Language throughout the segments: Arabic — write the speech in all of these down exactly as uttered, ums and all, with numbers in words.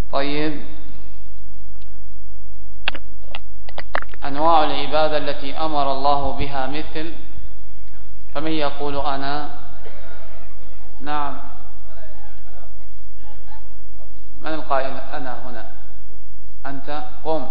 طيب، أنواع العبادة التي أمر الله بها مثل، فمن يقول أنا؟ نعم، من القائل أنا هنا؟ أنت قم.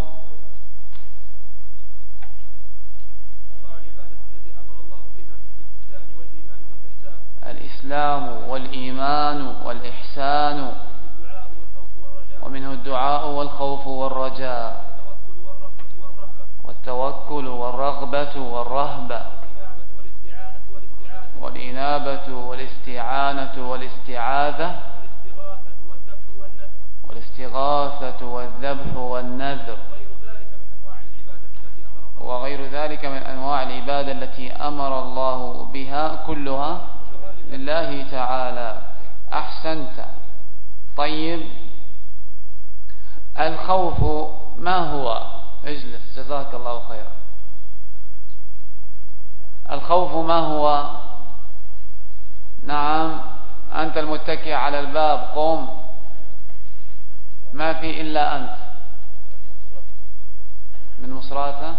الإسلام والإيمان والإحسان، ومنه الدعاء والخوف والرجاء، والتوكل والرغبة والرهبة، والإنابة والاستعانة والاستعاذة، والاستغاثة والذبح والنذر، وغير ذلك من أنواع العبادة التي أمر الله بها كلها لله تعالى. أحسنت. طيب، الخوف ما هو؟ اجلس جزاك الله خيرا. الخوف ما هو؟ نعم، أنت المتكئ على الباب، قم، ما في إلا أنت. من مصراته.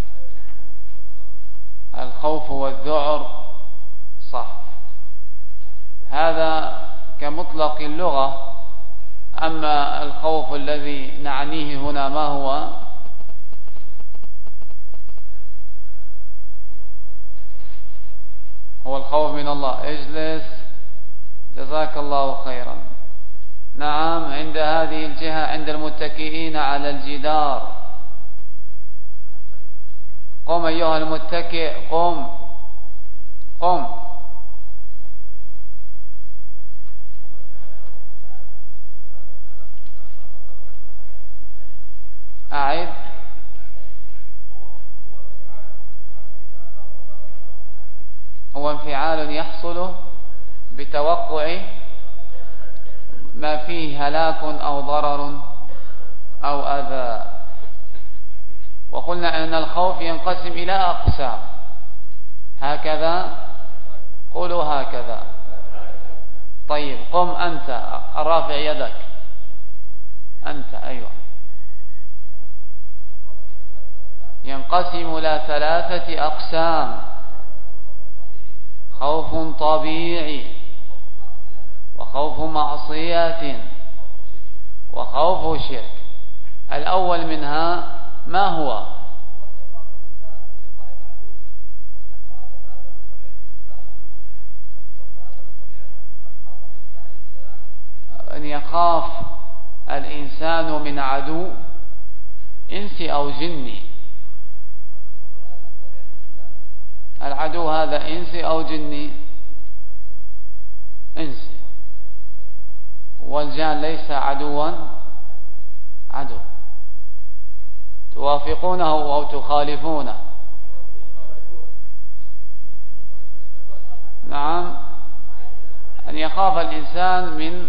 الخوف والذعر، صح، هذا كمطلق اللغة. أما الخوف الذي نعنيه هنا ما هو؟ هو الخوف من الله. اجلس جزاك الله خيرا. نعم، عند هذه الجهة، عند المتكئين على الجدار. قم أيها المتكئ، قم قم. أعد. هو انفعال يحصل بتوقع ما فيه هلاك أو ضرر أو أذى. وقلنا أن الخوف ينقسم إلى أقسام. هكذا، قولوا هكذا. طيب، قم أنت، رافع يدك، أنت، أيوة. ينقسم إلى ثلاثة أقسام: خوف طبيعي، وخوف معصية، وخوف شرك. الأول منها ما هو؟ أن يخاف الإنسان من عدو إنسي أو جني. العدو هذا إنسي أو جني؟ إنسي. والجان ليس عدوا عدو. توافقونه أو تخالفونه؟ نعم، أن يخاف الإنسان من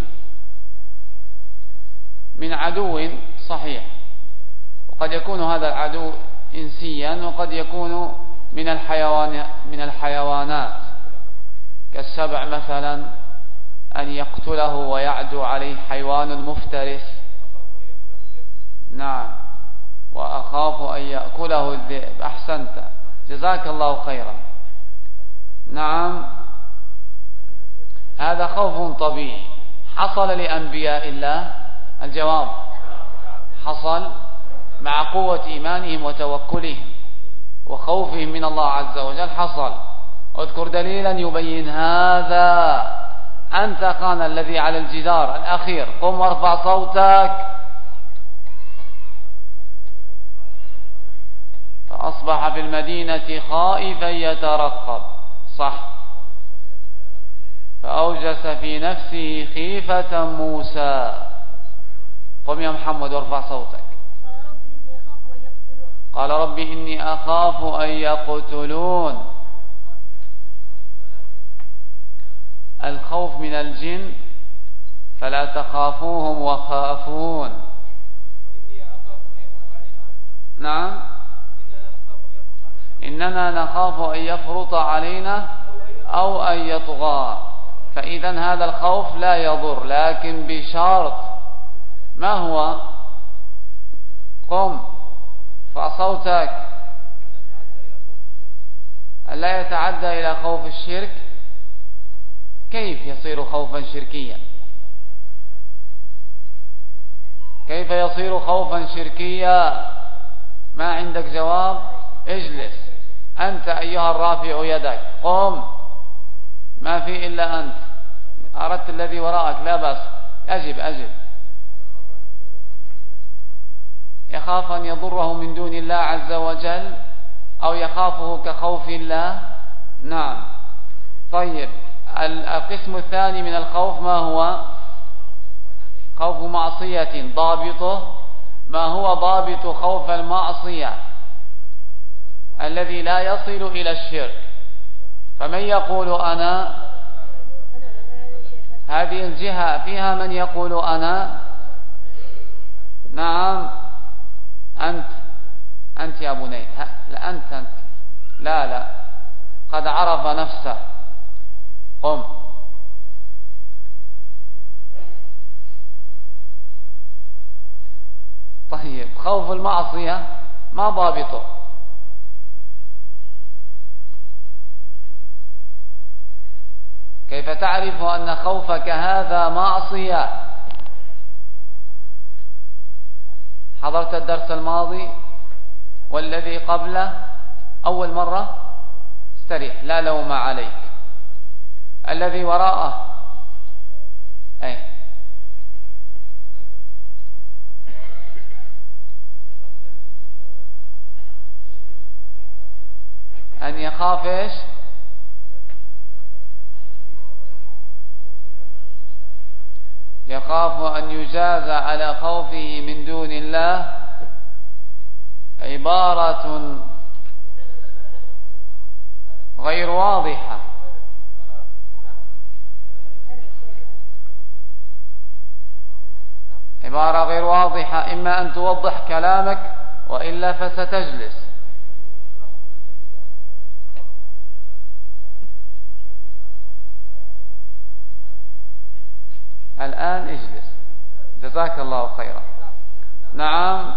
من عدو، صحيح. وقد يكون هذا العدو إنسيا، وقد يكون من الحيوان من الحيوانات كالسبع مثلا، أن يقتله ويعدو عليه حيوان مفترس. نعم، وأخاف أن يأكله الذئب. أحسنت جزاك الله خيرا. نعم، هذا خوف طبيعي حصل لأنبياء الله. الجواب: حصل مع قوة إيمانهم وتوكلهم وخوفهم من الله عز وجل. حصل. اذكر دليلا يبين هذا. أنت خان الذي على الجدار الأخير، قم وارفع صوتك. فأصبح في المدينة خائفا يترقب، صح. فأوجس في نفسه خيفة موسى. قم يا محمد وارفع صوتك. قال رب إني أخاف أن يقتلون. الخوف من الجن: فلا تخافوهم وخافون. نعم، إننا نخاف أن يفرط علينا أو أن يطغى. فإذا هذا الخوف لا يضر، لكن بشرط ما هو؟ قم فصوتك. ألا يتعدى إلى خوف الشرك. كيف يصير خوفا شركيا؟ كيف يصير خوفا شركيا؟ ما عندك جواب؟ اجلس أنت أيها الرافع يدك، قم، ما في إلا أنت. أردت الذي وراءك لا بأس، أجب أجب. يخاف أن يضره من دون الله عز وجل، أو يخافه كخوف الله؟ نعم. طيب القسم الثاني من الخوف ما هو؟ خوف معصية. ضابطه ما هو ضابط خوف المعصية؟ الذي لا يصل إلى الشرك. فمن يقول أنا، هذه الجهة فيها من يقول أنا؟ نعم أنت، أنت يا بني. لا أنت أنت لا لا قد عرف نفسه. قم. طيب خوف المعصية ما ضابطه؟ كيف تعرف أن خوفك هذا معصية؟ حضرت الدرس الماضي والذي قبله أول مرة؟ استريح، لا لوم عليك. الذي وراءه أي أن يخاف إيش؟ يخاف أن يجازى على خوفه من دون الله. عبارة غير واضحة. عبارة غير واضحة، إما أن توضح كلامك وإلا فستجلس. الآن اجلس، جزاك الله خيرا. نعم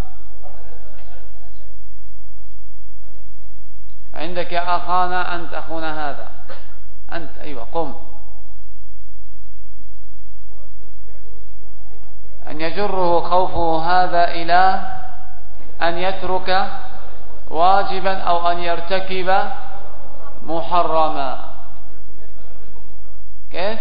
عندك يا أخانا، أنت أخونا هذا، أنت أيوة قم. أن يجره خوفه هذا إلى أن يترك واجبا أو أن يرتكب محرما. كيف؟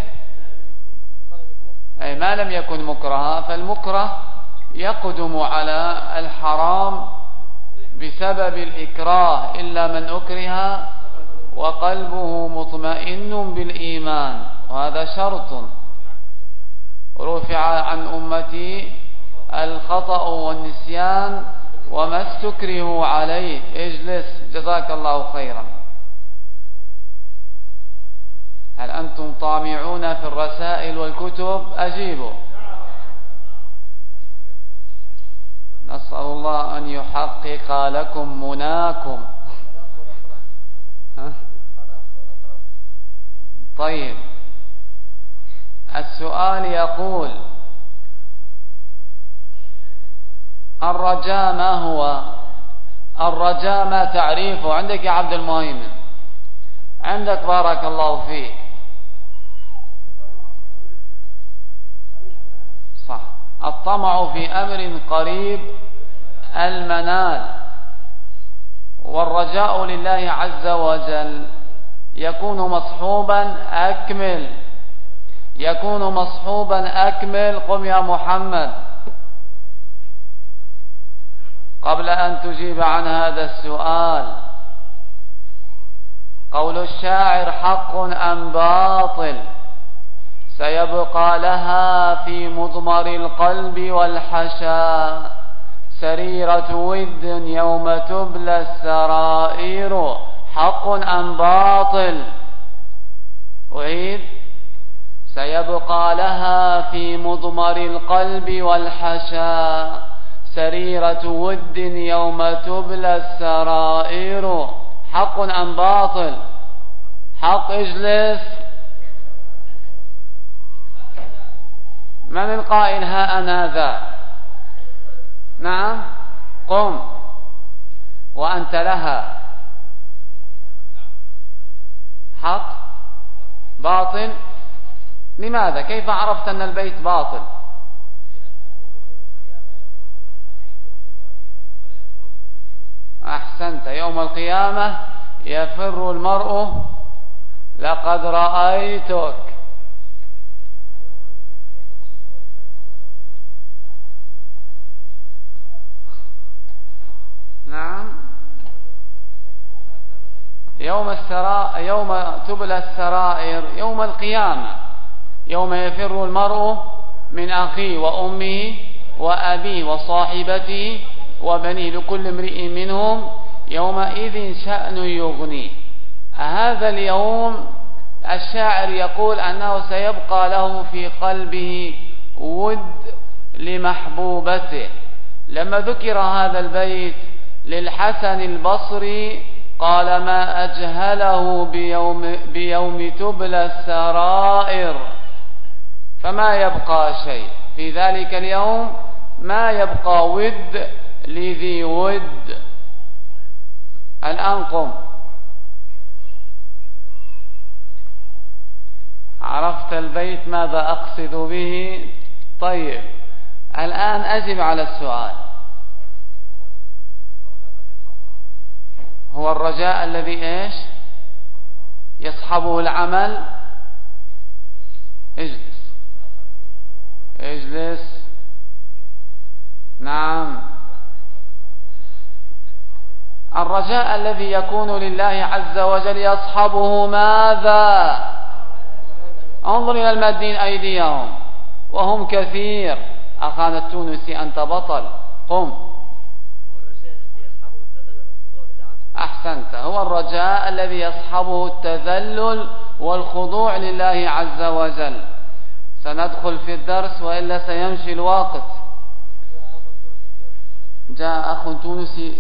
أي ما لم يكن مكرها، فالمكره يقدم على الحرام بسبب الإكراه، إلا من أكره وقلبه مطمئن بالإيمان، وهذا شرط. رفع عن أمتي الخطأ والنسيان وما استكرهوا عليه. اجلس جزاك الله خيرا. هل أنتم طامعون في الرسائل والكتب؟ أجيبوا. نسأل الله أن يحقق لكم مناكم. طيب السؤال يقول: الرجاء ما هو؟ الرجاء ما تعريفه؟ عندك يا عبد المهيمن، عندك بارك الله فيك. صح، الطمع في أمر قريب المنال، والرجاء لله عز وجل يكون مصحوبا أكمل، يكون مصحوبا أكمل. قم يا محمد قبل أن تجيب عن هذا السؤال. قول الشاعر حق أم باطل؟ سيبقى لها في مضمر القلب والحشا سريرة ود يوم تبلى السرائر. حق أم باطل؟ أعيد: سيبقى لها في مضمر القلب والحشا سريرة ود يوم تبلى السرائر. حق أم باطل؟ حق. اجلس. من القائل ها أنا ذا؟ نعم، قم وأنت لها. حق باطل. لماذا؟ كيف عرفت أن البيت باطل؟ أحسنت. يوم القيامة يفر المرء لقد رأيتك. نعم. يوم السرا يوم تبلى السرائر يوم القيامة، يوم يفر المرء من أخيه وأمه وأبيه وصاحبته وبنيه، لكل امرئ منهم يومئذ شأن يغنيه. هذا اليوم الشاعر يقول أنه سيبقى له في قلبه ود لمحبوبته. لما ذكر هذا البيت للحسن البصري قال ما أجهله بيوم, بيوم تبلى السرائر، فما يبقى شيء في ذلك اليوم، ما يبقى ود لذي ود. الآن قم. عرفت البيت ماذا أقصد به؟ طيب الآن أجب على السؤال. هو الرجاء الذي ايش يصحبه العمل؟ اجلس اجلس. نعم. الرجاء الذي يكون لله عز وجل يصحبه ماذا؟ انظر إلى المادين أيديهم وهم كثير. أخانا التونسي أنت بطل، قم. أحسنت. هو الرجاء الذي يصحبه التذلل والخضوع لله عز وجل. سندخل في الدرس وإلا سيمشي الوقت. جاء أخ تونسي.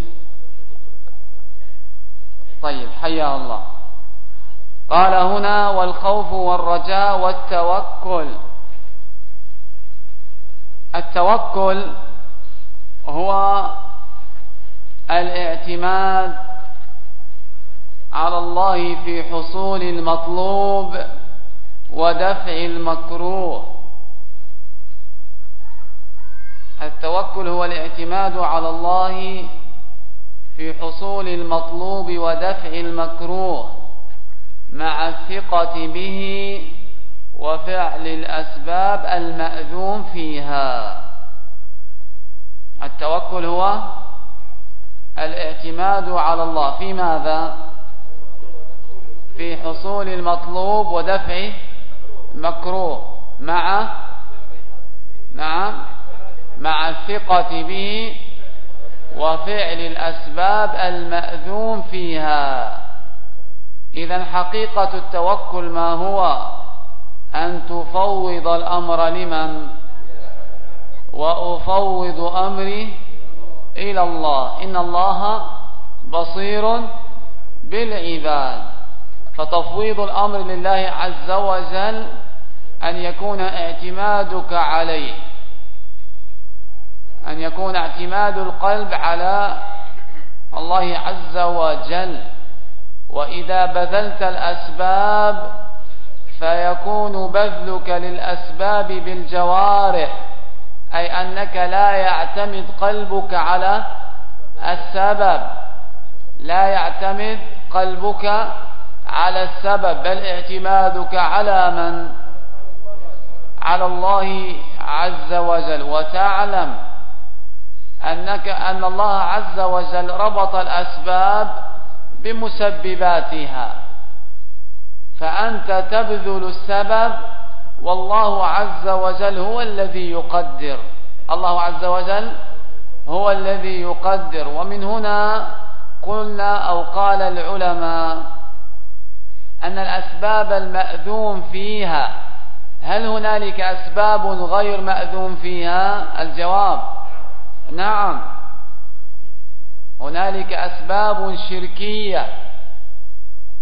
طيب حيا الله. قال هنا والخوف والرجاء والتوكل. التوكل هو الاعتماد على الله في حصول المطلوب ودفع المكروه. التوكل هو الاعتماد على الله في حصول المطلوب ودفع المكروه مع الثقة به وفعل الأسباب المأذون فيها. التوكل هو الاعتماد على الله في ماذا؟ في حصول المطلوب ودفع المكروه مع نعم مع الثقة به وفعل الأسباب المأذون فيها. إذن حقيقة التوكل ما هو؟ أن تفوض الأمر لمن؟ وأفوض أمري إلى الله إن الله بصير بالعباد. فتفويض الأمر لله عز وجل أن يكون اعتمادك عليه، أن يكون اعتماد القلب على الله عز وجل. وإذا بذلت الأسباب فيكون بذلك للأسباب بالجوارح، أي أنك لا يعتمد قلبك على السبب، لا يعتمد قلبك على السبب، بل اعتمادك على من؟ على الله عز وجل. وتعلم أنك أن الله عز وجل ربط الأسباب بمسبباتها، فأنت تبذل السبب والله عز وجل هو الذي يقدر. الله عز وجل هو الذي يقدر. ومن هنا قلنا أو قال العلماء أن الأسباب المأذون فيها، هل هنالك أسباب غير مأذون فيها؟ الجواب نعم، هنالك أسباب شركية.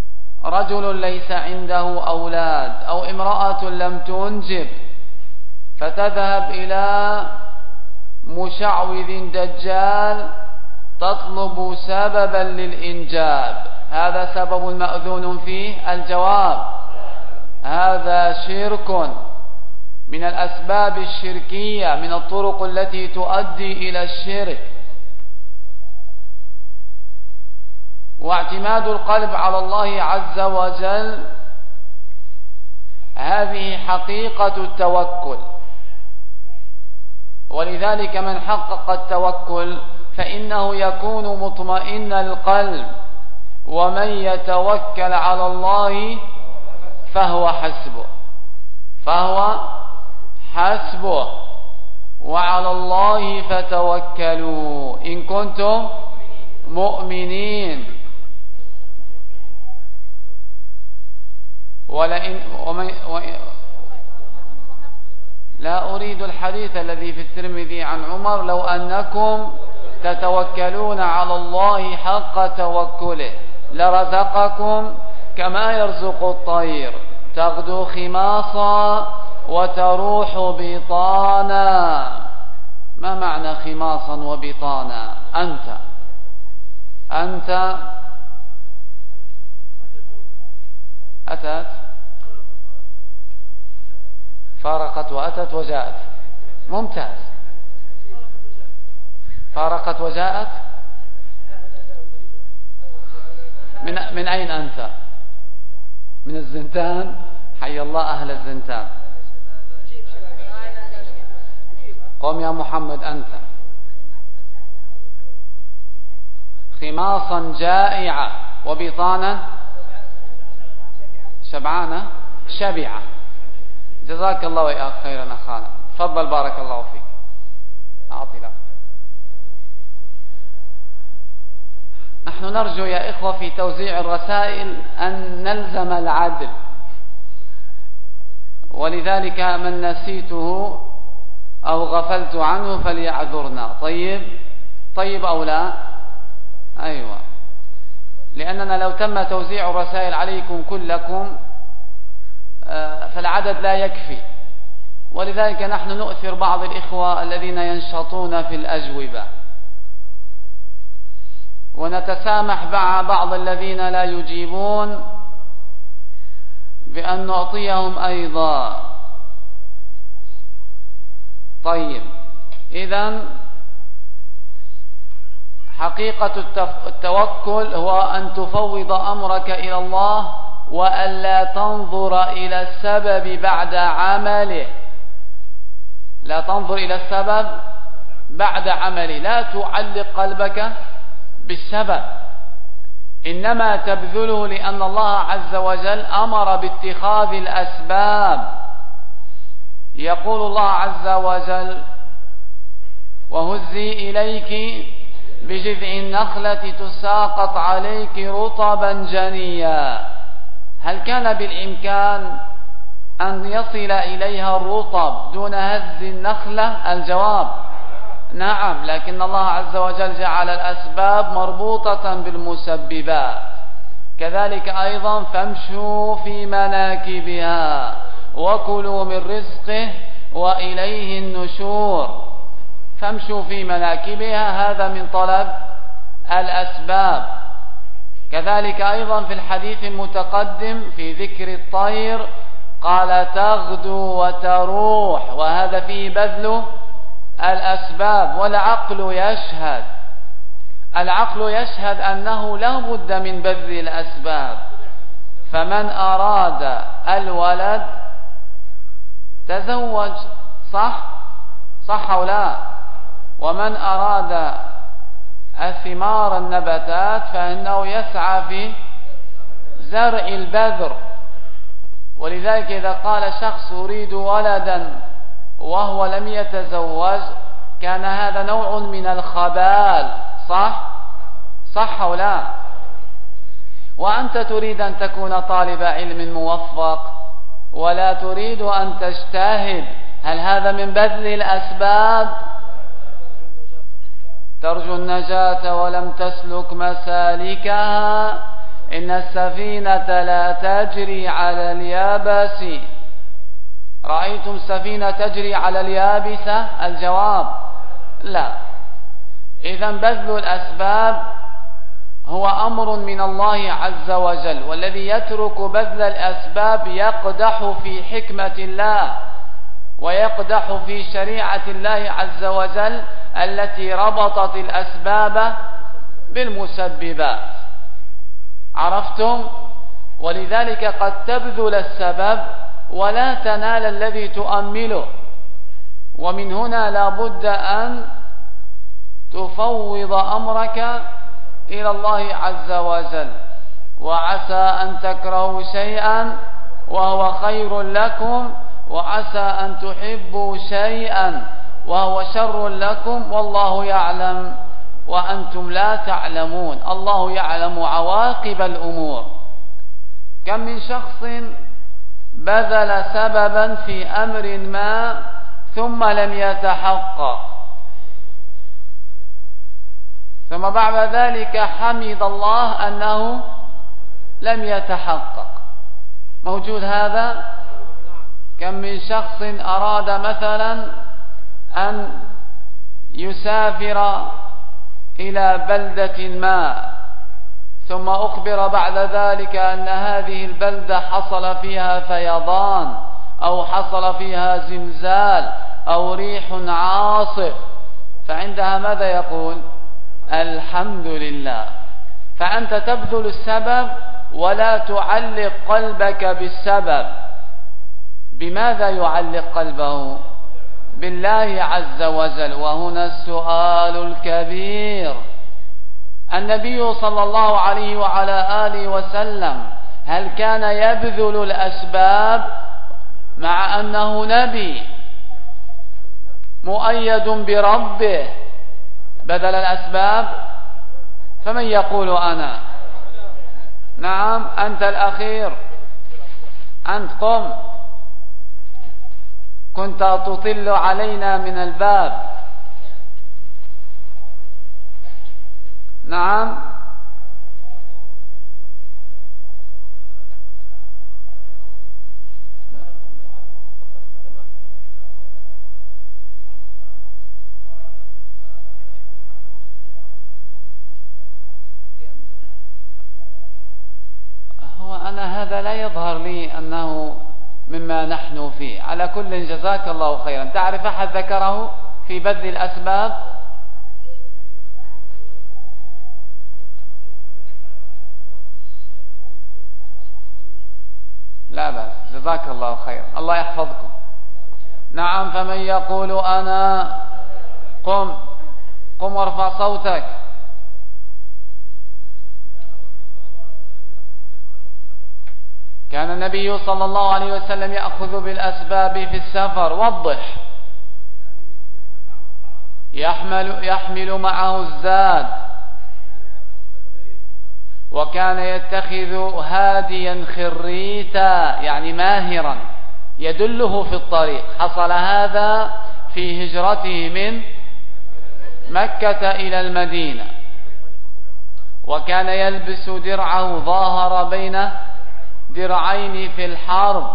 رجل ليس عنده أولاد أو امرأة لم تنجب فتذهب إلى مشعوذ دجال تطلب سببا للإنجاب، هذا سبب مأذون فيه؟ الجواب هذا شرك من الأسباب الشركية، من الطرق التي تؤدي إلى الشرك. واعتماد القلب على الله عز وجل هذه حقيقة التوكل، ولذلك من حقق التوكل فإنه يكون مطمئن القلب، ومن يتوكل على الله فهو حسبه فهو حسبه وعلى الله فتوكلوا إن كنتم مؤمنين. ولئن ومن لا أريد الحديث الذي في الترمذي عن عمر لو أنكم تتوكلون على الله حق توكله لرزقكم كما يرزق الطير تغدو خماصا وتروح بطانا. ما معنى خماصا وبطانا؟ أنت أنت أتت فارقت وأتت وجاءت، ممتاز. فارقت وجاءت، من من أين أنت؟ من الزنتان، حي الله أهل الزنتان. قم يا محمد أنت. خماصا جائعة وبطانا شبعانة شبعة. جزاك الله وإياك خيرا أخانا، تفضل بارك الله فيك. أعطي له. نحن نرجو يا إخوة في توزيع الرسائل أن نلزم العدل، ولذلك من نسيته أو غفلت عنه فليعذرنا. طيب طيب أو لا؟ أيوة، لأننا لو تم توزيع الرسائل عليكم كلكم فالعدد لا يكفي، ولذلك نحن نؤثر بعض الإخوة الذين ينشطون في الأجوبة، ونتسامح مع بعض الذين لا يجيبون بأن نعطيهم أيضا. طيب، إذن حقيقة التوكل هو أن تفوض أمرك إلى الله وألا تنظر إلى السبب بعد عمله. لا تنظر إلى السبب بعد عمله، لا تعلق قلبك بالسبب، إنما تبذله لأن الله عز وجل أمر باتخاذ الأسباب. يقول الله عز وجل: وهزي إليك بجذع النخلة تساقط عليك رطبا جنيا. هل كان بالإمكان أن يصل إليها الرطب دون هز النخلة؟ الجواب نعم، لكن الله عز وجل جعل الأسباب مربوطة بالمسببات. كذلك أيضا فامشوا في مناكبها وكلوا من رزقه وإليه النشور. فامشوا في مناكبها، هذا من طلب الأسباب. كذلك أيضا في الحديث المتقدم في ذكر الطير قال تغدو وتروح، وهذا فيه بذل الأسباب. والعقل يشهد العقل يشهد أنه لا بد من بذل الأسباب. فمن أراد الولد تزوج، صح صح أو لا؟ ومن أراد الثمار النباتات فإنه يسعى في زرع البذر. ولذلك إذا قال شخص أريد ولدا وهو لم يتزوج كان هذا نوع من الخبال، صح صح أو لا؟ وأنت تريد أن تكون طالب علم موفق ولا تريد أن تجتهد، هل هذا من بذل الأسباب؟ ترجو النجاة ولم تسلك مسالكها، إن السفينة لا تجري على اليابس. رأيتم سفينة تجري على اليابسة؟ الجواب لا. إذن بذل الأسباب هو أمر من الله عز وجل، والذي يترك بذل الأسباب يقدح في حكمة الله ويقدح في شريعة الله عز وجل التي ربطت الأسباب بالمسببات. عرفتم؟ ولذلك قد تبذل السبب ولا تنال الذي تؤمله، ومن هنا لا بد أن تفوض أمرك إلى الله عز وجل. وعسى أن تكرهوا شيئا وهو خير لكم، وعسى أن تحبوا شيئا وهو شر لكم، والله يعلم وأنتم لا تعلمون. الله يعلم عواقب الأمور. كم من شخص بذل سببا في أمر ما ثم لم يتحقق، ثم بعد ذلك حمد الله أنه لم يتحقق. موجود هذا؟ كم من شخص أراد مثلا أن يسافر إلى بلدة ما، ثم أخبر بعد ذلك أن هذه البلدة حصل فيها فيضان أو حصل فيها زلزال أو ريح عاصف، فعندها ماذا يقول؟ الحمد لله. فأنت تبذل السبب ولا تعلق قلبك بالسبب. بماذا يعلق قلبه؟ بالله عز وجل. وهنا السؤال الكبير: النبي صلى الله عليه وعلى آله وسلم هل كان يبذل الأسباب مع أنه نبي مؤيد بربه؟ بذل الأسباب؟ فمن يقول أنا؟ نعم، أنت الأخير، أنت قم، كنت تطل علينا من الباب. نعم، هو أنا هذا لا يظهر لي أنه مما نحن فيه. على كل جزاك الله خيرا. تعرف أحد ذكره في بذل الأسباب؟ لا بأس، جزاك الله خيرا، الله يحفظكم. نعم، فمن يقول أنا؟ قم قم وارفع صوتك. كان النبي صلى الله عليه وسلم يأخذ بالأسباب في السفر. وضح. يحمل, يحمل معه الزاد، وكان يتخذ هاديا خريتا يعني ماهرا يدله في الطريق. حصل هذا في هجرته من مكة إلى المدينة. وكان يلبس درعه ظاهر بين درعين في الحرب.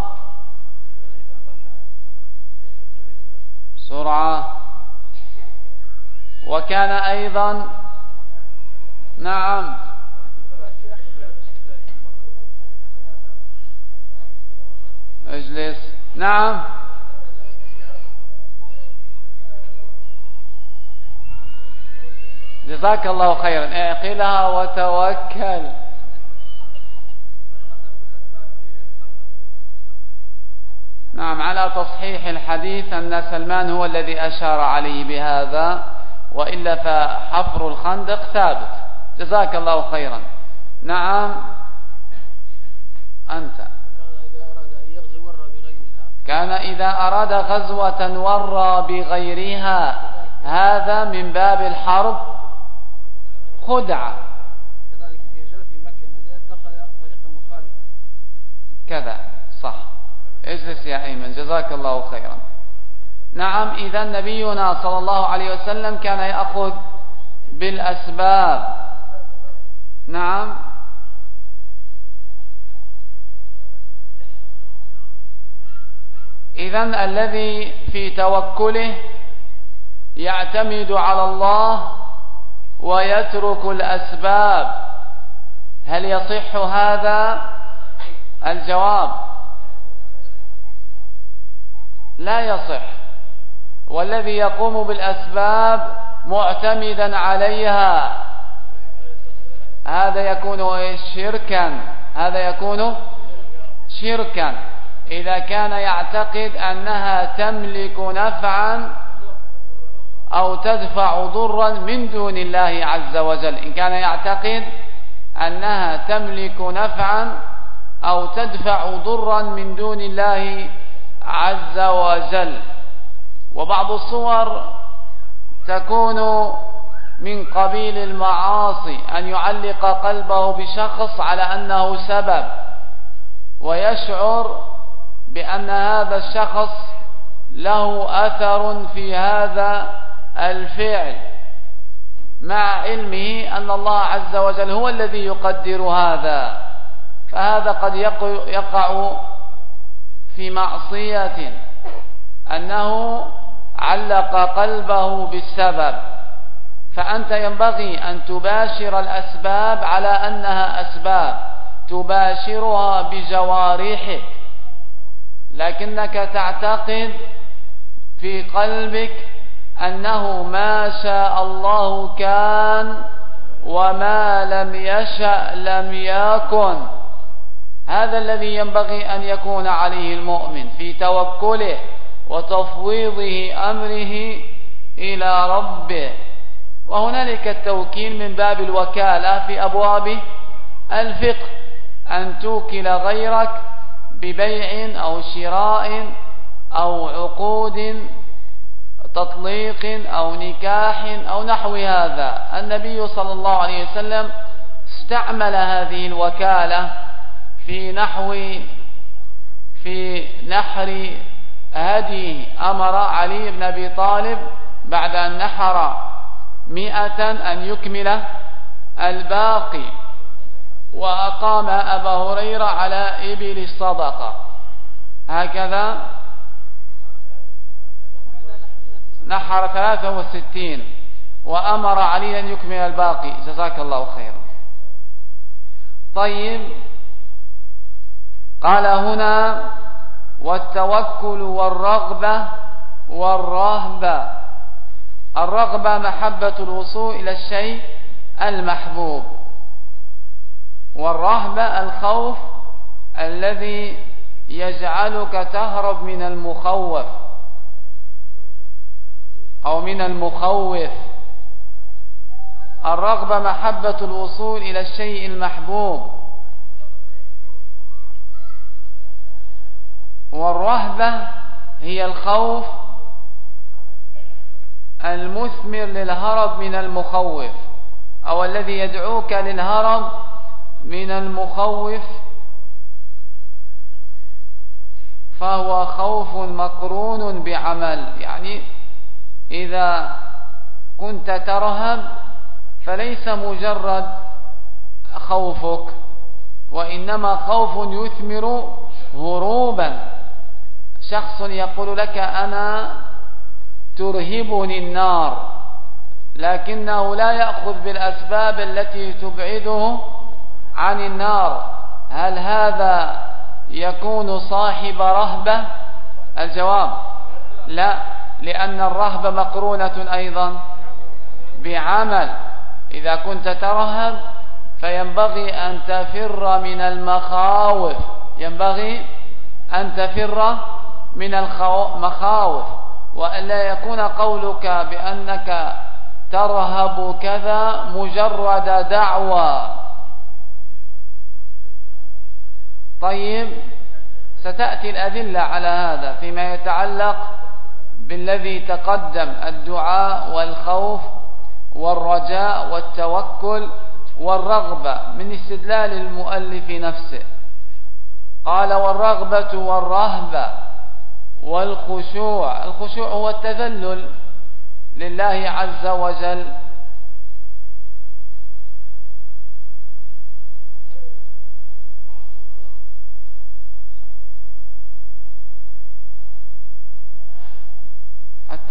سرعة. وكان أيضا نعم اجلس. نعم، جزاك الله خيرا. اعقلها وتوكل. نعم، على تصحيح الحديث أن سلمان هو الذي أشار عليه بهذا، وإلا فحفر الخندق ثابت. جزاك الله خيرا. نعم، أنت. كان إذا أراد غزوة ورى بغيرها. هذا من باب الحرب خدعة. كذا صح. اجلس يا أيمن، جزاك الله خيرا. نعم، إذا نبينا صلى الله عليه وسلم كان يأخذ بالأسباب. نعم، إذن الذي في توكله يعتمد على الله ويترك الأسباب، هل يصح هذا؟ الجواب لا يصح. والذي يقوم بالأسباب معتمدا عليها هذا يكون شركا، هذا يكون شركا إذا كان يعتقد أنها تملك نفعا أو تدفع ضرا من دون الله عز وجل. إن كان يعتقد أنها تملك نفعا أو تدفع ضرا من دون الله عز وجل. وبعض الصور تكون من قبيل المعاصي، أن يعلق قلبه بشخص على أنه سبب ويشعر بأن هذا الشخص له أثر في هذا الفعل، مع علمه أن الله عز وجل هو الذي يقدر هذا. فهذا قد يقع في معصية، أنه علق قلبه بالسبب. فأنت ينبغي أن تباشر الأسباب على أنها أسباب، تباشرها بجوارحك، لكنك تعتقد في قلبك أنه ما شاء الله كان وما لم يشأ لم يكن. هذا الذي ينبغي أن يكون عليه المؤمن في توكله وتفويضه أمره إلى ربه. وهنالك التوكيل من باب الوكالة في أبواب الفقه، أن توكل غيرك ببيع أو شراء أو عقود تطليق أو نكاح أو نحو هذا. النبي صلى الله عليه وسلم استعمل هذه الوكالة في نحو في نحر هديه. أمر علي بن أبي طالب بعد أن نحر مئة أن يكمل الباقي، وأقام أبا هريرة على إبل الصدقة. هكذا نحر ثلاثة وستين وأمر علي أن يكمل الباقي. جزاك الله خيرا. طيب، قال هنا والتوكل والرغبة والرهبة. الرغبة محبة الوصول إلى الشيء المحبوب، والرهبة الخوف الذي يجعلك تهرب من المخوف أو من المخوف. الرغبة محبة الوصول إلى الشيء المحبوب، والرهبة هي الخوف المثمر للهرب من المخوف، أو الذي يدعوك للهرب من المخوف، فهو خوف مقرون بعمل. يعني إذا كنت ترهب فليس مجرد خوفك، وإنما خوف يثمر هروبا. شخص يقول لك أنا ترهبني النار، لكنه لا يأخذ بالأسباب التي تبعده عن النار. هل هذا يكون صاحب رهبة؟ الجواب لا، لأن الرهبة مقرونة أيضا بعمل. إذا كنت ترهب فينبغي أن تفر من المخاوف، ينبغي أن تفر من المخاوف، وألا يكون قولك بأنك ترهب كذا مجرد دعوة. طيب، ستأتي الأدلة على هذا فيما يتعلق بالذي تقدم: الدعاء والخوف والرجاء والتوكل والرغبة، من استدلال المؤلف نفسه. قال والرغبة والرهبة والخشوع. الخشوع هو التذلل لله عز وجل.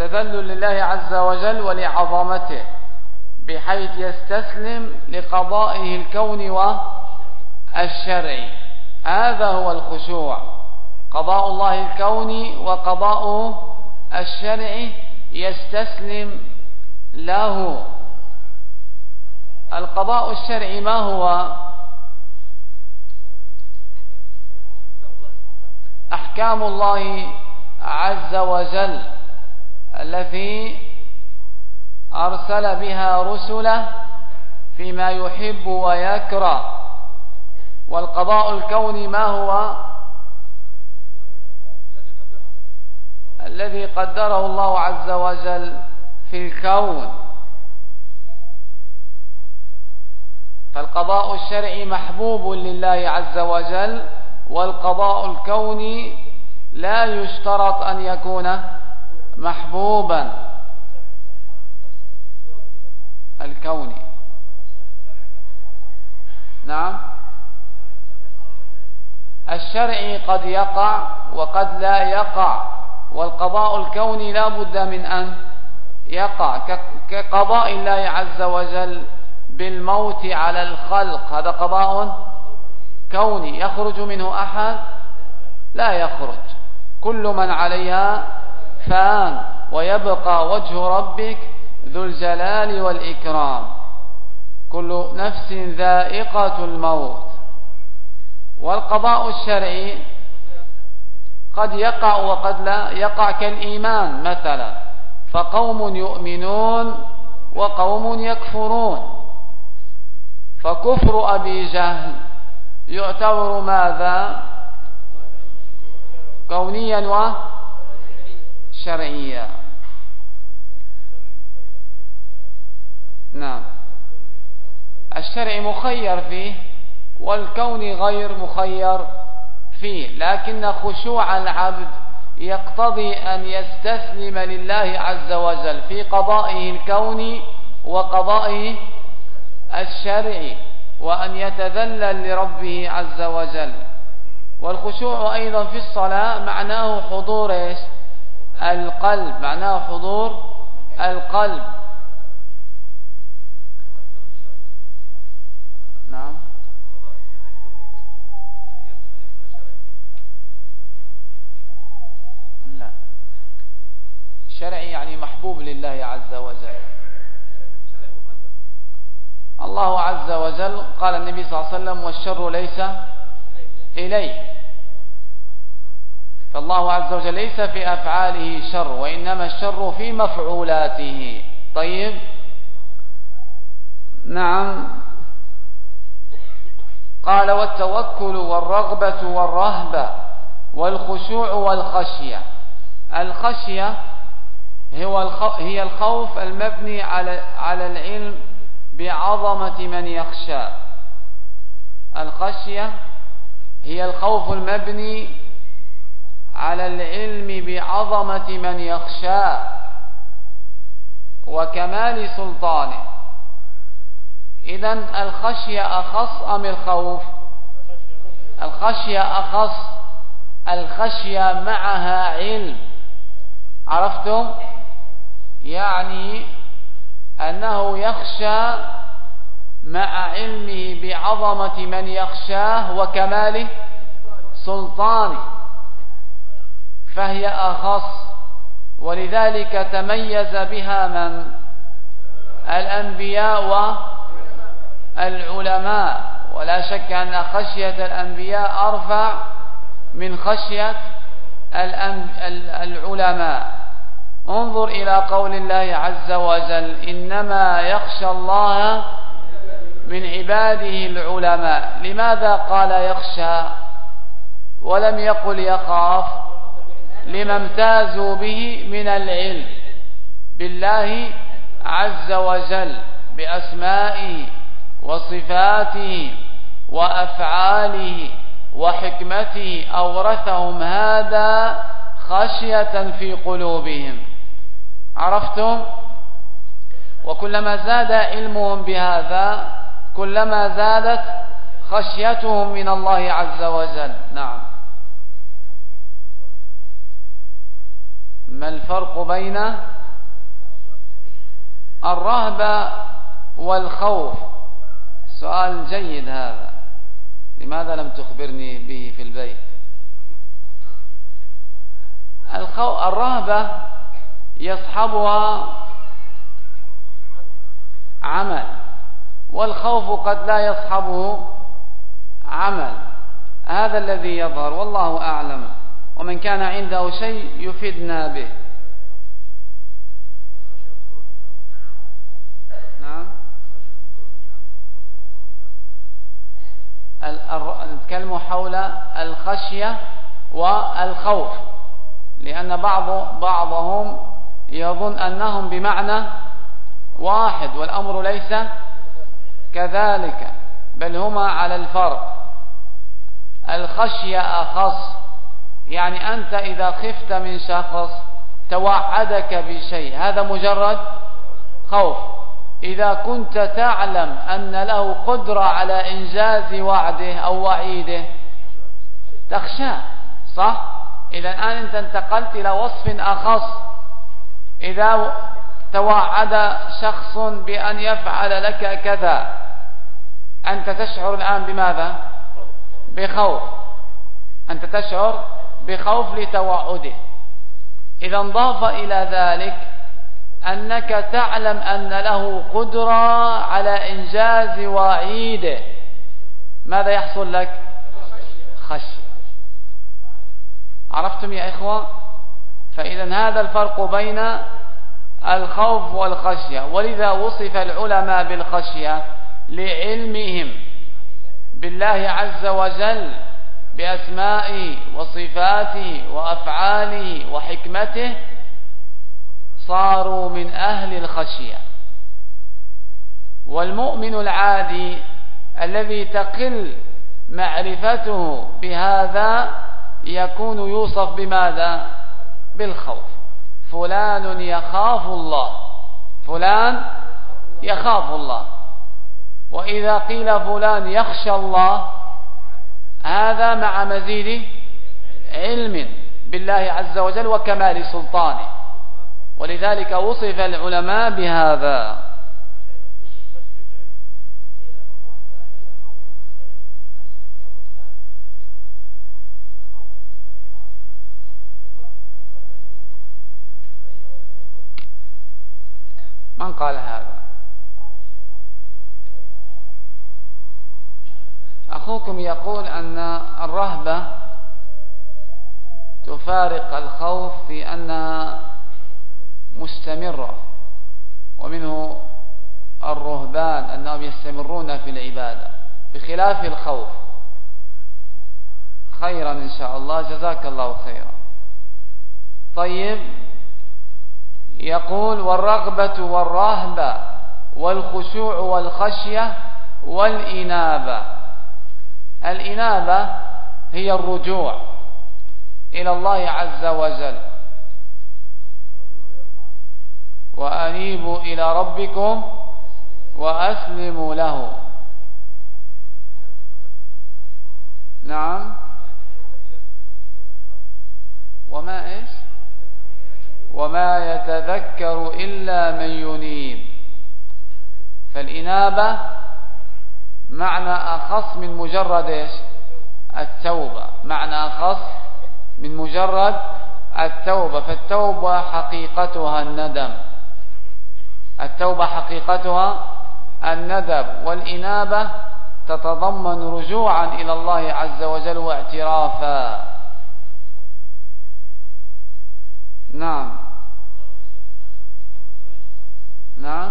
تذلل لله عز وجل ولعظمته، بحيث يستسلم لقضائه الكوني والشرعي. هذا هو الخشوع، قضاء الله الكوني وقضاؤه الشرعي يستسلم له. القضاء الشرعي ما هو؟ أحكام الله عز وجل التي أرسل بها رسله فيما يحب ويكره. والقضاء الكوني ما هو؟ الذي قدره الله عز وجل في الكون. فالقضاء الشرعي محبوب لله عز وجل، والقضاء الكوني لا يشترط أن يكون محبوبا. الكوني نعم، الشرعي قد يقع وقد لا يقع، والقضاء الكوني لا بد من أن يقع، كقضاء الله عز وجل بالموت على الخلق، هذا قضاء كوني. يخرج منه أحد؟ لا يخرج. كل من عليها فان، ويبقى وجه ربك ذو الجلال والإكرام. كل نفس ذائقة الموت. والقضاء الشرعي قد يقع وقد لا يقع، كالإيمان مثلا، فقوم يؤمنون وقوم يكفرون. فكفر أبي جهل يعتبر ماذا؟ كونيا وشرعيا. نعم، الشرع مخير فيه والكون غير مخير فيه، لكن خشوع العبد يقتضي أن يستسلم لله عز وجل في قضائه الكوني وقضائه الشرعي، وأن يتذلل لربه عز وجل. والخشوع أيضا في الصلاة معناه حضور إيش؟ القلب، معناه حضور القلب. نعم، لا، شرعي يعني محبوب لله عز وجل. الله عز وجل قال النبي صلى الله عليه وسلم: والشر ليس إليه. فالله عز وجل ليس في أفعاله شر، وإنما الشر في مفعولاته. طيب، نعم. قال: والتوكل والرغبة والرهبة والخشوع والخشية. الخشية هي الخوف المبني على على العلم بعظمة من يخشى. الخشية هي الخوف المبني على العلم بعظمة من يخشى وكمال سلطانه. إذن الخشية أخص أم الخوف؟ الخشية أخص. الخشية معها علم، عرفتم؟ يعني أنه يخشى مع علمه بعظمة من يخشاه وكمال سلطانه، فهي أخص. ولذلك تميز بها من؟ الأنبياء والعلماء. ولا شك أن خشية الأنبياء أرفع من خشية العلماء. انظر إلى قول الله عز وجل: إنما يخشى الله من عباده العلماء. لماذا قال يخشى ولم يقل يخاف؟ لما امتازوا به من العلم بالله عز وجل، بأسمائه وصفاته وأفعاله وحكمته، أورثهم هذا خشية في قلوبهم. عرفتم؟ وكلما زاد علمهم بهذا كلما زادت خشيتهم من الله عز وجل. نعم. ما الفرق بين الرهبة والخوف، سؤال جيد هذا، لماذا لم تخبرني به في البيت؟ الرهبة يصحبها عمل، والخوف قد لا يصحبه عمل، هذا الذي يظهر والله أعلم، ومن كان عنده شيء يفيدنا به. نعم، نتكلم حول الخشية والخوف، لأن بعض بعضهم يظن أنهم بمعنى واحد، والأمر ليس كذلك، بل هما على الفرق. الخشية أخص، يعني أنت إذا خفت من شخص توعدك بشيء، هذا مجرد خوف. إذا كنت تعلم أن له قدرة على إنجاز وعده أو وعيده تخشاه، صح؟ إذا الآن أنت انتقلت إلى وصف أخص. إذا توعد شخص بأن يفعل لك كذا، أنت تشعر الآن بماذا؟ بخوف، أنت تشعر بخوف لتوعده. إذا انضاف إلى ذلك أنك تعلم أن له قدرة على إنجاز وعيده، ماذا يحصل لك؟ خشية. عرفتم يا إخوة؟ فإذا هذا الفرق بين الخوف والخشية. ولذا وصف العلماء بالخشية لعلمهم بالله عز وجل بأسمائه وصفاته وأفعاله وحكمته، صاروا من أهل الخشية. والمؤمن العادي الذي تقل معرفته بهذا يكون يوصف بماذا؟ بالخوف. فلان يخاف الله، فلان يخاف الله. وإذا قيل فلان يخشى الله، هذا مع مزيد علم بالله عز وجل وكمال سلطانه، ولذلك وصف العلماء بهذا. من قال هذا؟ أخوكم يقول أن الرهبة تفارق الخوف في أنها مستمرة، ومنه الرهبان أنهم يستمرون في العبادة بخلاف الخوف. خيرا إن شاء الله، جزاك الله خيرا. طيب، يقول والرغبة والرهبة والخشوع والخشية والإنابة. الإنابة هي الرجوع إلى الله عز وجل، وأنيبوا إلى ربكم وأسلموا له. نعم، وما إيش؟ وما يتذكر إلا من ينيب. فالإنابة معنى أخص من مجرد إيش؟ التوبة، معنى أخص من مجرد التوبة. فالتوبة حقيقتها الندم، التوبة حقيقتها الندم، والإنابة تتضمن رجوعا إلى الله عز وجل واعترافا. نعم نعم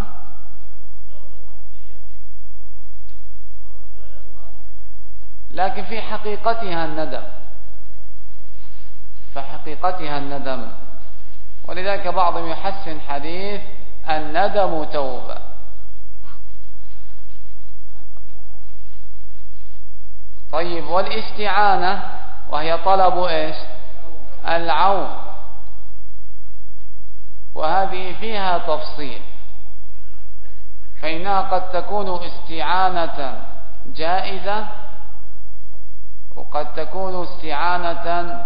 لكن في حقيقتها الندم، فحقيقتها الندم. ولذلك بعضهم يحسن حديث الندم توبة. طيب، والاستعانة وهي طلب ايش؟ العون، وهذه فيها تفصيل، فإنها قد تكون استعانة جائزة، وقد تكون استعانة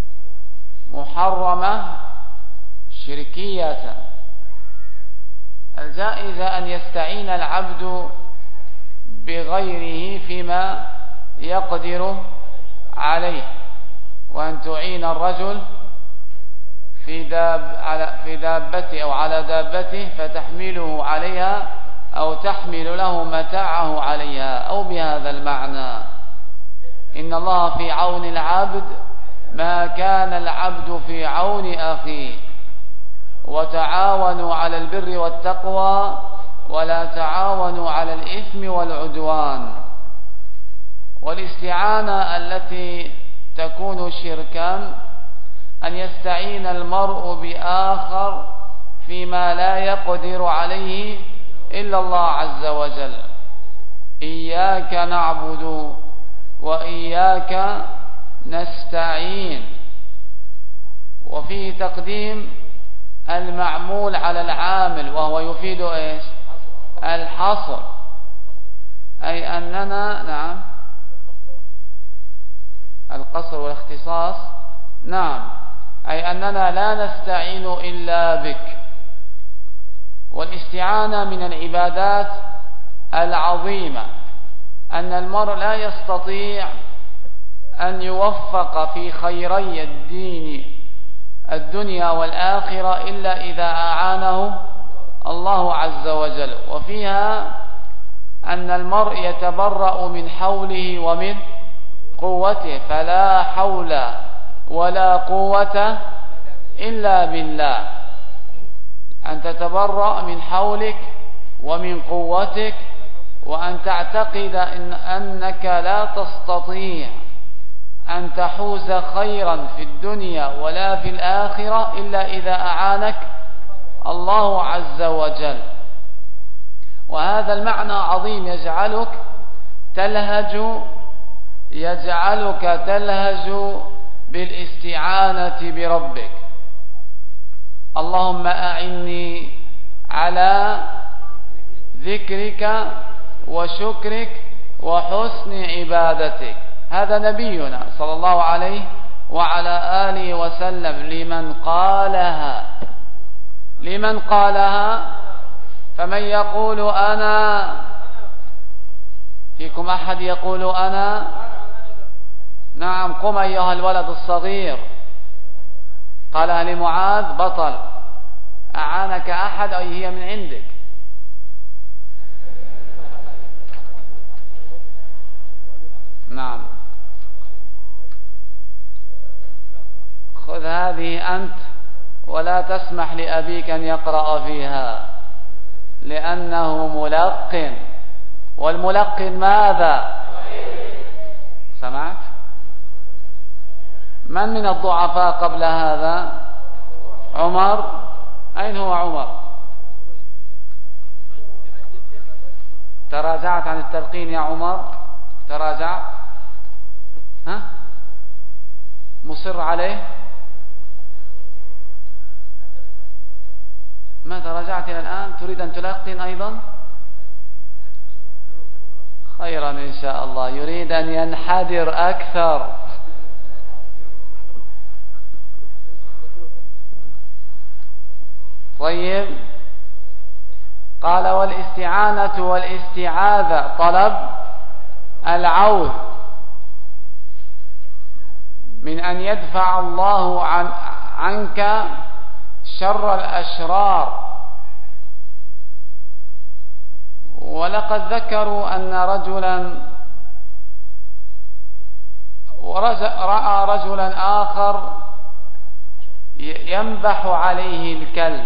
محرمة شركية. الجائزة أن يستعين العبد بغيره فيما يقدر عليه، وأن تعين الرجل في داب على في دابته أو على دابته فتحمله عليها أو تحمل له متاعه عليها، أو بهذا المعنى. إن الله في عون العبد ما كان العبد في عون أخيه، وتعاونوا على البر والتقوى ولا تعاونوا على الإثم والعدوان. والاستعانة التي تكون شركا أن يستعين المرء بآخر فيما لا يقدر عليه إلا الله عز وجل. إياك نعبد وإياك نستعين، وفيه تقديم المعمول على العامل، وهو يفيد إيش؟ الحصر، أي أننا نعم القصر والاختصاص، نعم، أي أننا لا نستعين إلا بك. والاستعانة من العبادات العظيمة، أن المرء لا يستطيع أن يوفق في خيري الدين الدنيا والآخرة إلا إذا أعانه الله عز وجل. وفيها أن المرء يتبرأ من حوله ومن قوته، فلا حول ولا قوة إلا بالله. أن تتبرأ من حولك ومن قوتك، وأن تعتقد إن أنك لا تستطيع أن تحوز خيرا في الدنيا ولا في الآخرة إلا إذا أعانك الله عز وجل. وهذا المعنى عظيم، يجعلك تلهج يجعلك تلهج بالاستعانة بربك. اللهم أعني على ذكرك وشكرك وحسن عبادتك. هذا نبينا صلى الله عليه وعلى آله وسلم لمن قالها لمن قالها فمن يقول أنا؟ فيكم أحد يقول أنا؟ نعم، قم أيها الولد الصغير. قالها لمعاذ بطل. أعانك أحد أي هي من عندك؟ نعم، خذ هذه أنت ولا تسمح لأبيك أن يقرأ فيها، لأنه ملقن، والملقن ماذا؟ سمعت؟ من من الضعفاء قبل هذا؟ عمر. أين هو عمر؟ تراجعت عن التلقين يا عمر؟ تراجعت؟ ها؟ مصر عليه؟ ما تراجعت إلى الآن؟ تريد أن تلقن أيضا؟ خيرا إن شاء الله. يريد أن ينحدر أكثر. طيب، قال والاستعانة والاستعاذة طلب العوذ من أن يدفع الله عن عنك شر الأشرار. ولقد ذكروا أن رجلا رأى رجلا آخر ينبح عليه الكلب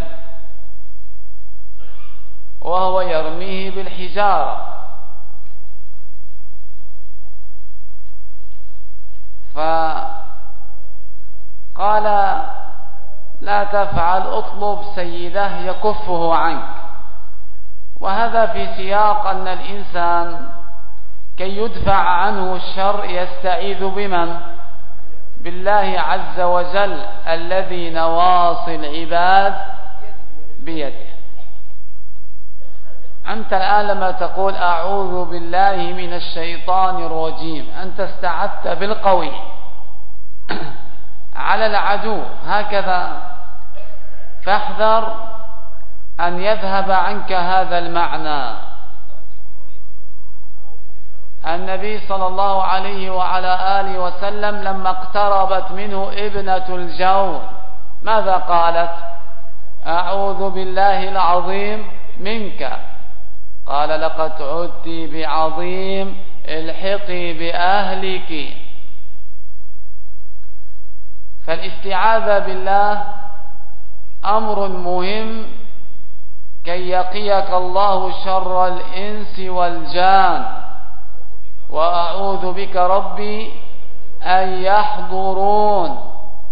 وهو يرميه بالحجارة، فقال لا تفعل، اطلب سيده يكفه عنك. وهذا في سياق أن الإنسان كي يدفع عنه الشر يستعيذ بمن؟ بالله عز وجل الذي نواصي العباد بيده. أنت الآن لما تقول أعوذ بالله من الشيطان الرجيم، أنت استعذت بالقوي على العدو، هكذا. فاحذر أن يذهب عنك هذا المعنى. النبي صلى الله عليه وعلى آله وسلم لما اقتربت منه ابنة الجون ماذا قالت؟ أعوذ بالله العظيم منك. قال لقد عدت بعظيم الحقي بأهلك. فالاستعاذة بالله أمر مهم كي يقيك الله شر الإنس والجان. وأعوذ بك ربي أن يحضرون.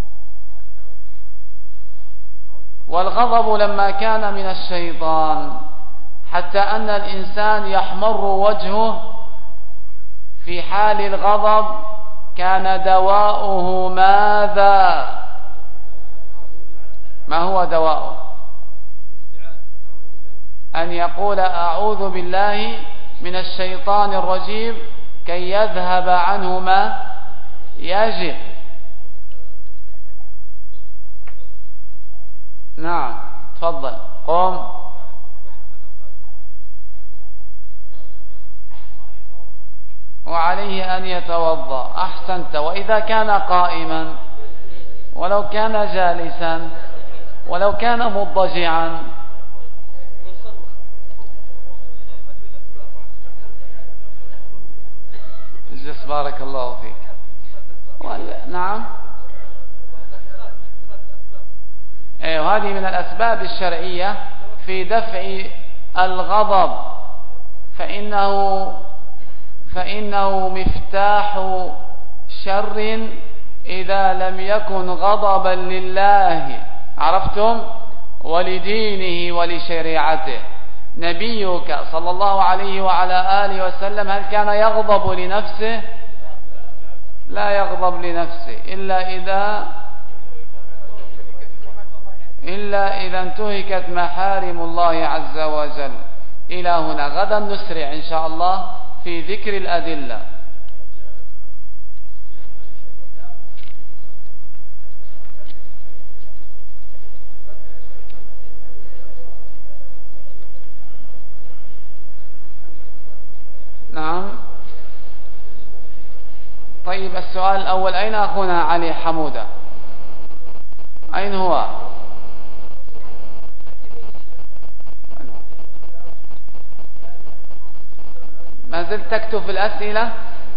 والغضب لما كان من الشيطان حتى أن الإنسان يحمر وجهه في حال الغضب كان دواؤه ماذا؟ ما هو دواؤه؟ أن يقول أعوذ بالله من الشيطان الرجيم كي يذهب عنه ما يجب. نعم تفضل قم. وعليه أن يتوضأ. أحسنت. وإذا كان قائما ولو كان جالسا ولو كان مضجعا اجلس بارك الله فيك. نعم ايه وهذه من الأسباب الشرعية في دفع الغضب، فإنه فإنه مفتاح شر إذا لم يكن غضبا لله، عرفتم، ولدينه ولشريعته. نبيك صلى الله عليه وعلى آله وسلم هل كان يغضب لنفسه؟ لا يغضب لنفسه إلا إذا إلا إذا انتهكت محارم الله عز وجل. إلى هنا. غدا نسرع إن شاء الله في ذكر الأدلة. نعم طيب السؤال الأول أين أخونا علي حمودة؟ أين هو؟ ما زلت تكتب في الأسئلة؟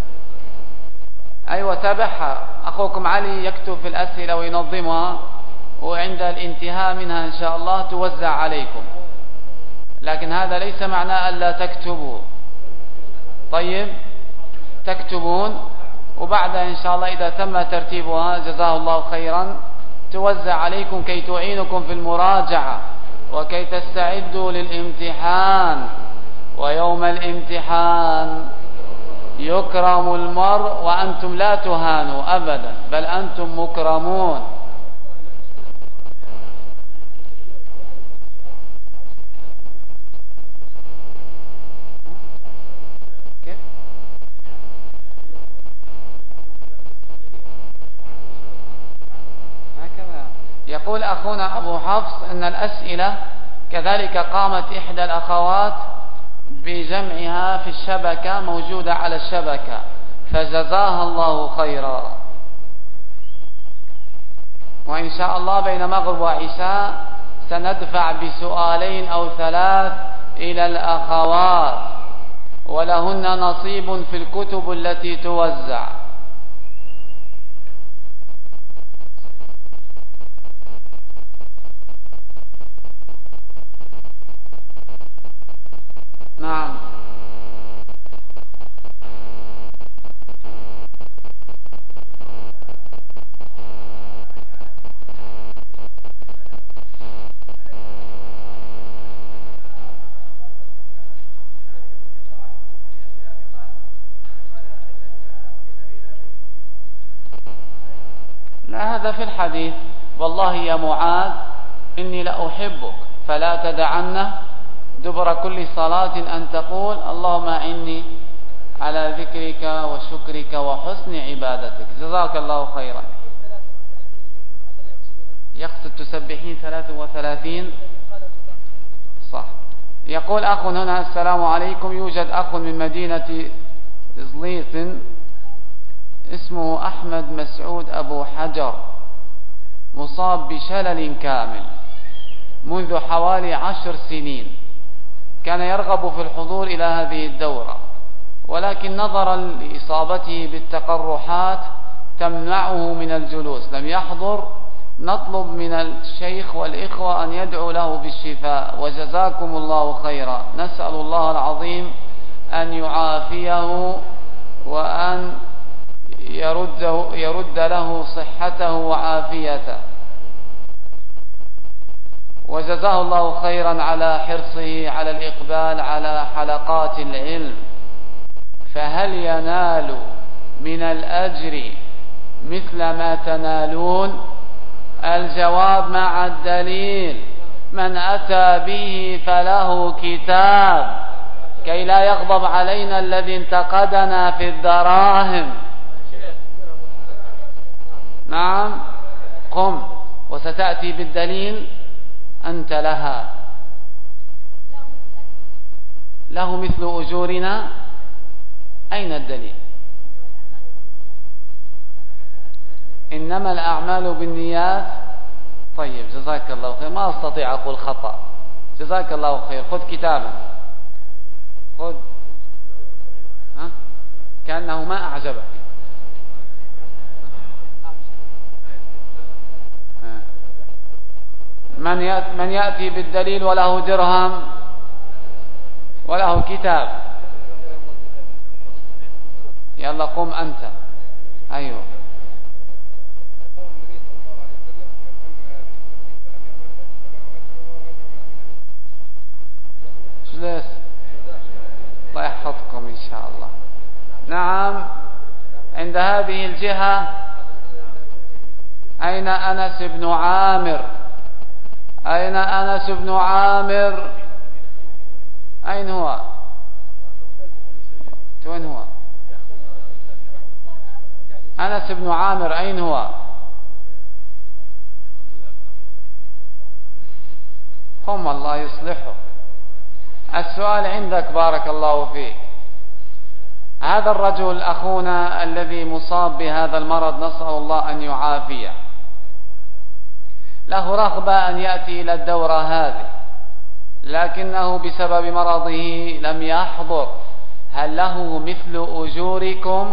أيوة تابعها. أخوكم علي يكتب في الأسئلة وينظمها، وعند الانتهاء منها إن شاء الله توزع عليكم، لكن هذا ليس معناه ألا تكتبوا. طيب تكتبون، وبعدها إن شاء الله إذا تم ترتيبها جزاه الله خيرا توزع عليكم كي تعينكم في المراجعة وكي تستعدوا للامتحان. ويوم الامتحان يكرم المرء وأنتم لا تهانوا أبدا، بل أنتم مكرمون. كيف؟ هكذا يقول أخونا أبو حفص أن الأسئلة كذلك قامت إحدى الأخوات بجمعها في الشبكة، موجودة على الشبكة، فجزاها الله خيرا. وإن شاء الله بين مغرب وعشاء سندفع بسؤالين أو ثلاث إلى الأخوات، ولهن نصيب في الكتب التي توزع. نعم لا هذا في الحديث: والله يا معاذ إني لأحبك فلا تدعن دبر كل صلاة أن تقول اللهم أعني على ذكرك وشكرك وحسن عبادتك. جزاك الله خيرا. يقصد تسبحين ثلاث وثلاثين. يقول أخ هنا: السلام عليكم، يوجد أخ من مدينة زليط اسمه أحمد مسعود أبو حجر، مصاب بشلل كامل منذ حوالي عشر سنين. كان يرغب في الحضور إلى هذه الدورة، ولكن نظرا لإصابته بالتقرحات تمنعه من الجلوس، لم يحضر. نطلب من الشيخ والإخوة أن يدعو له بالشفاء، وجزاكم الله خيرا. نسأل الله العظيم أن يعافيه وأن يرده يرد له صحته وعافيته، وجزاه الله خيرا على حرصه على الإقبال على حلقات العلم. فهل ينال من الأجر مثل ما تنالون؟ الجواب مع الدليل: من أتى به فله كتاب، كي لا يغضب علينا الذي انتقدنا في الدراهم. نعم، قم وستأتي بالدليل أنت لها. له مثل أجورنا. أين الدليل؟ إنما الأعمال بالنيات. طيب، جزاك الله خير. ما أستطيع أقول خطأ. جزاك الله خير. خذ كتابا، خذ. ها؟ كأنه ما أعجبك. من يأتي, من يأتي بالدليل وله درهم وله كتاب. يلا قم أنت. أيوه. جلس. الله يحفظكم إن شاء الله. نعم، عند هذه الجهة. أين أنس بن عامر؟ أين أنس بن عامر؟ أين هو؟ وين هو؟ أنس بن عامر أين هو؟ قم الله يصلحه. السؤال عندك بارك الله فيك. هذا الرجل أخونا الذي مصاب بهذا المرض، نسأل الله أن يعافيه، له رغبة أن يأتي إلى الدورة هذه، لكنه بسبب مرضه لم يحضر. هل له مثل أجوركم؟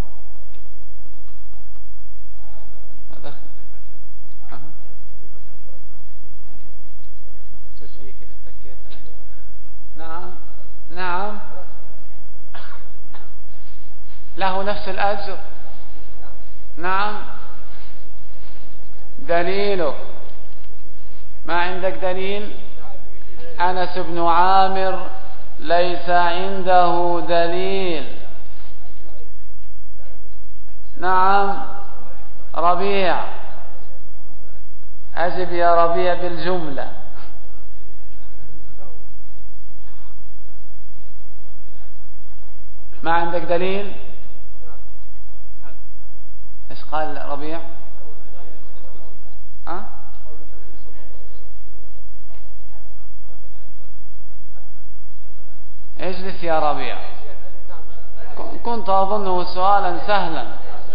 نعم نعم، له نفس الأجر. نعم. دليلك؟ ما عندك دليل؟ أنس بن عامر ليس عنده دليل. نعم. ربيع، أجب يا ربيع بالجملة. ما عندك دليل؟ ايش قال ربيع؟ ها؟ اجلس يا ربيع. كنت أظنه سؤالا سهلا.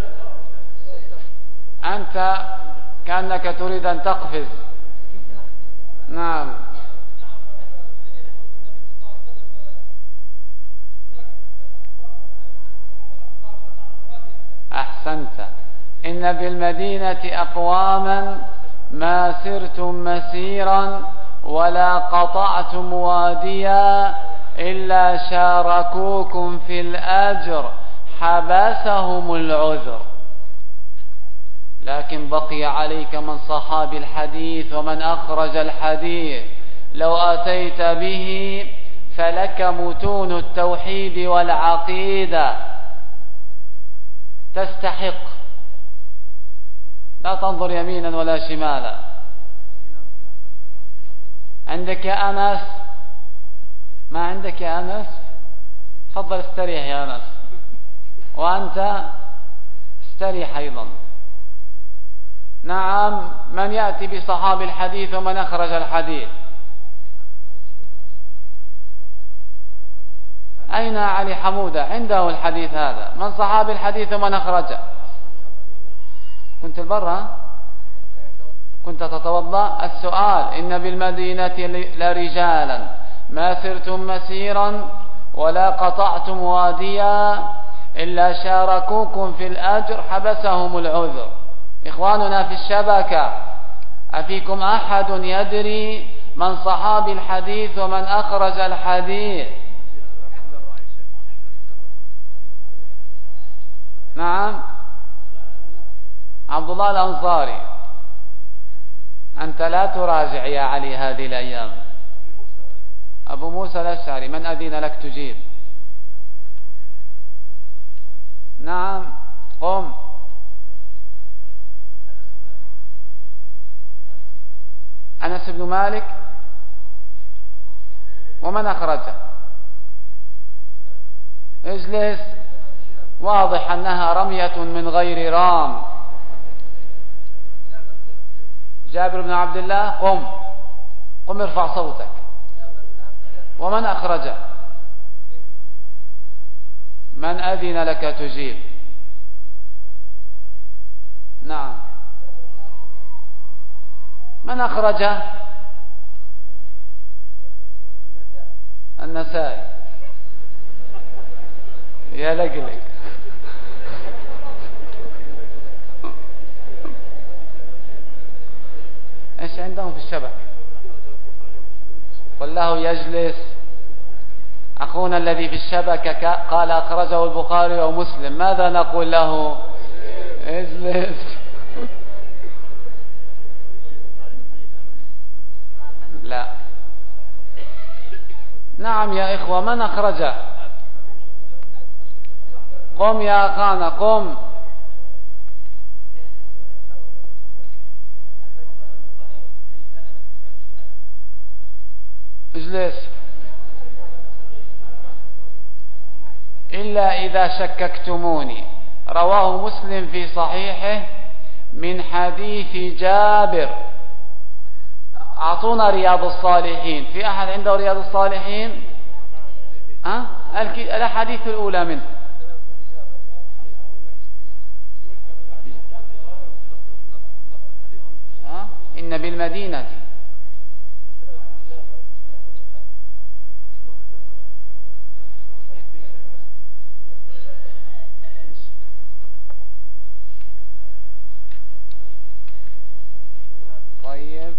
أنت كأنك تريد أن تقفز. نعم. أحسنت. إن بالمدينة أقواما ما سرتم مسيرا ولا قطعتم واديا إلا شاركوكم في الأجر، حبسهم العذر. لكن بقي عليك من صحاب الحديث ومن أخرج الحديث. لو أتيت به فلك متون التوحيد والعقيدة، تستحق. لا تنظر يمينا ولا شمالا. عندك يا أنس؟ ما عندك يا أنس؟ تفضل استريح يا أنس، وأنت استريح أيضا. نعم. من يأتي بصحاب الحديث ومن أخرج الحديث؟ أين علي حمودة؟ عنده الحديث هذا. من صحابي الحديث ومن أخرجه؟ كنت البرة كنت تتوضأ. السؤال: إن بالمدينة لرجالا ما سرتم مسيرا ولا قطعتم واديا إلا شاركوكم في الأجر حبسهم العذر. إخواننا في الشبكة، أفيكم أحد يدري من صحابي الحديث ومن أخرج الحديث؟ نعم، عبد الله الأنصاري. أنت لا تراجع يا علي هذه الأيام. أبو موسى الأشعري. من أذن لك تجيب؟ نعم قم. أنس بن مالك. ومن أخرجه؟ اجلس. واضح أنها رمية من غير رام. جابر بن عبد الله. قم قم ارفع صوتك. ومن أخرجه؟ من أذن لك تجيب؟ نعم. من أخرجه؟ النسائي. يا لقلق. ايش عندهم في الشبكة؟ قل له يجلس. أخونا الذي في الشبكة قال أخرجه البخاري ومسلم، ماذا نقول له؟ اجلس. لا. نعم يا إخوة، من أخرجه؟ قم يا أخانا قم. اجلس. إلا إذا شككتموني. رواه مسلم في صحيحه من حديث جابر. أعطونا رياض الصالحين. في أحد عنده رياض الصالحين؟ أه؟ الأحاديث الأولى منه. أه؟ إن بالمدينة. طيب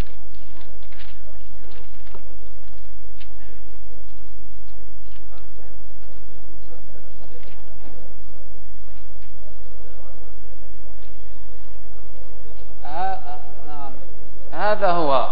نعم هذا هو.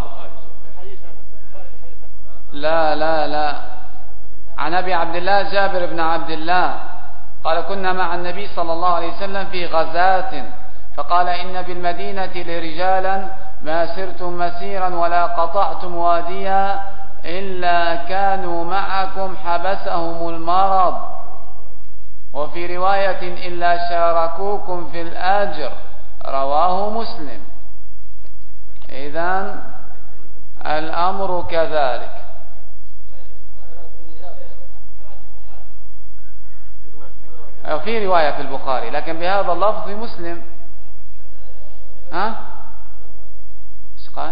لا لا لا. عن أبي عبد الله جابر بن عبد الله قال: كنا مع النبي صلى الله عليه وسلم في غزاة، فقال: إن بالمدينة لرجالا ما سرتم مسيرا ولا قطعتم واديا إلا كانوا معكم حبسهم المرض، وفي رواية إلا شاركوكم في الأجر. رواه مسلم. إذن الأمر كذلك. في رواية في البخاري لكن بهذا اللفظ في مسلم. ها ايش قال؟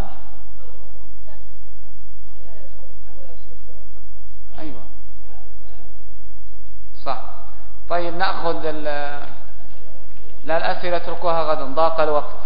ايوه صح. طيب نأخذ لا الأسئلة اتركوها غدا، ضاق الوقت.